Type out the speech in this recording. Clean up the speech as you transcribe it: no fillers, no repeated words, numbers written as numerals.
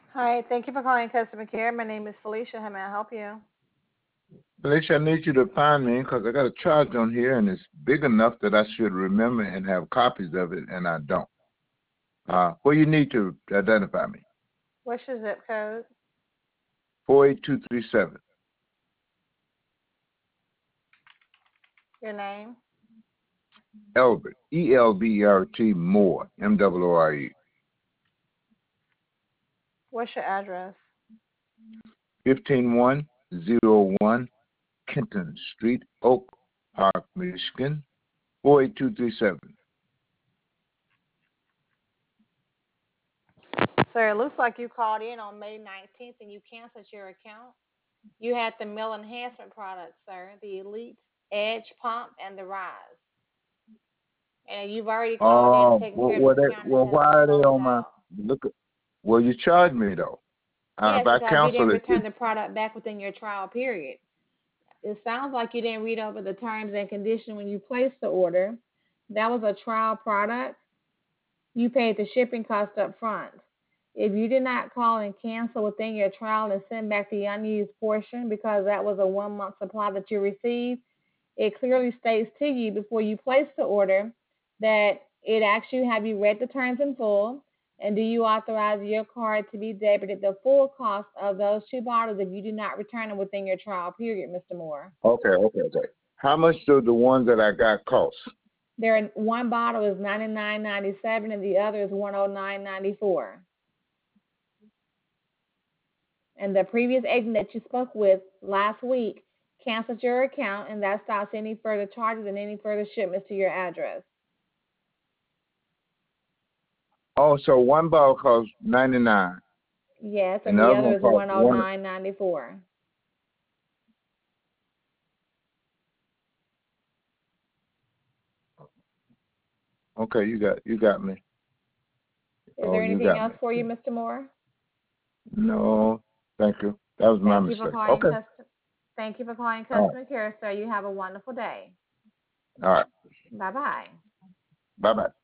Hi, thank you for calling customer care. My name is Felicia. How may I help you? Felicia, I need you to find me because I got a charge on here and it's big enough that I should remember and have copies of it, and I don't. What you need to identify me? What's your zip code? 48237. Your name? Elbert, Elbert Moore, Moore. What's your address? 15101 Kenton Street, Oak Park, Michigan, 48237. Sir, it looks like you called in on May 19th and you canceled your account. You had the meal enhancement products, sir, the Elite, Edge Pump, and the Rise. And you've already called in and Oh, taken care of this account and it has why been are they closed on my out. look? Well, you charged me though. Yes, If I because you didn't cancel it, return the product back within your trial period. It sounds like you didn't read over the terms and conditions when you placed the order. That was a trial product. You paid the shipping cost up front. If you did not call and cancel within your trial and send back the unused portion because that was a 1 month supply that you received, it clearly states to you before you place the order that it actually have you read the terms in full, and do you authorize your card to be debited the full cost of those two bottles if you do not return them within your trial period, Mr. Moore? okay. How much do the ones that I got cost? One bottle is $99.97 and the other is $109.94. And the previous agent that you spoke with last week canceled your account, and that stops any further charges and any further shipments to your address. Oh, so one bottle costs 99, Yes, and and the the other other one is costs one. 109.94. Okay, you got me. Is Oh, there you anything got else me. for you, Mr. Moore? No, thank you. That was my Thank you for mistake. calling Okay. Thank you for calling All customer care, sir. You have a wonderful day. right. All right. Bye-bye. Bye bye.